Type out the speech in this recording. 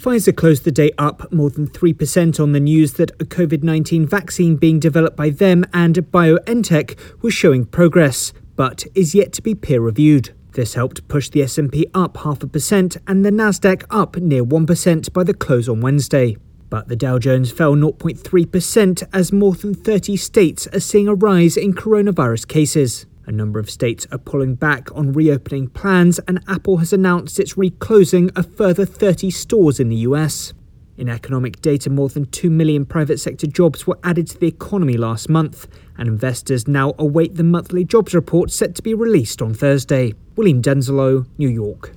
Pfizer closed the day up more than 3% on the news that a COVID-19 vaccine being developed by them and BioNTech was showing progress, but is yet to be peer-reviewed. This helped push the S&P up 0.5% and the Nasdaq up near 1% by the close on Wednesday. But the Dow Jones fell 0.3% as more than 30 states are seeing a rise in coronavirus cases. A number of states are pulling back on reopening plans, and Apple has announced it's reclosing a further 30 stores in the US. In economic data, more than 2 million private sector jobs were added to the economy last month, and investors now await the monthly jobs report set to be released on Thursday. William Denzelo, New York.